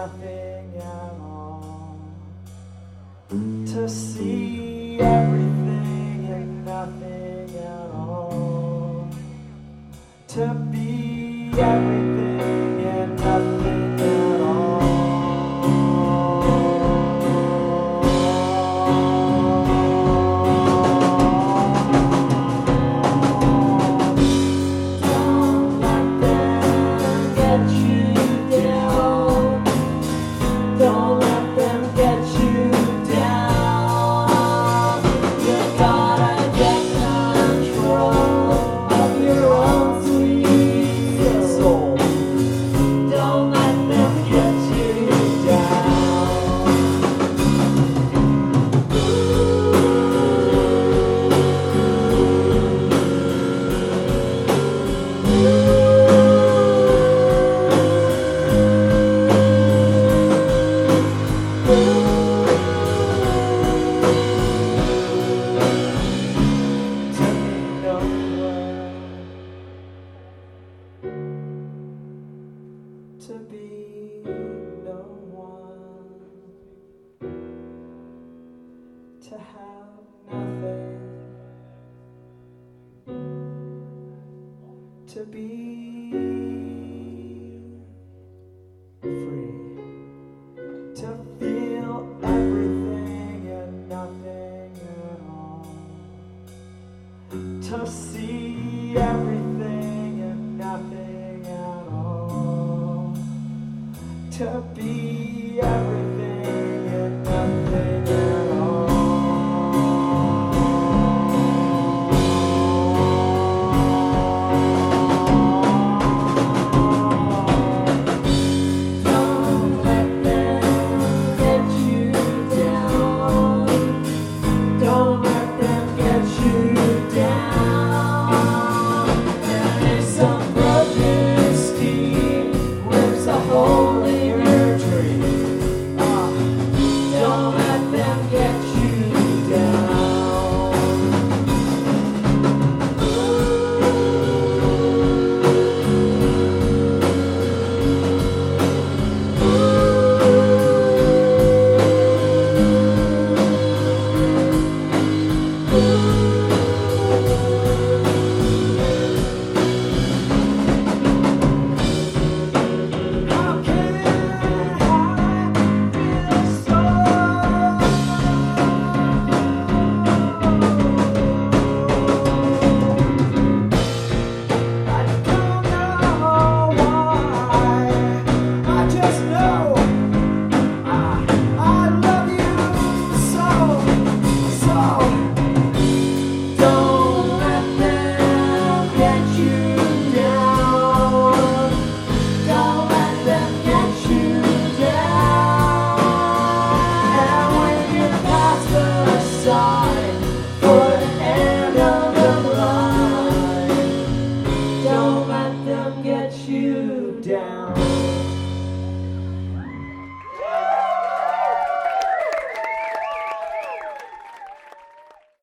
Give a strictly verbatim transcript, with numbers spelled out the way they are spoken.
nothing at all. To see everything and nothing at all. To be everything and nothing at all. Don't let them get you down. Don't let them get you down. You gotta get control of your own sweet soul. Don't let them get you down. To be no one, to have nothing, to be free, to feel everything and nothing at all, to see everything and nothing at all. To be everything.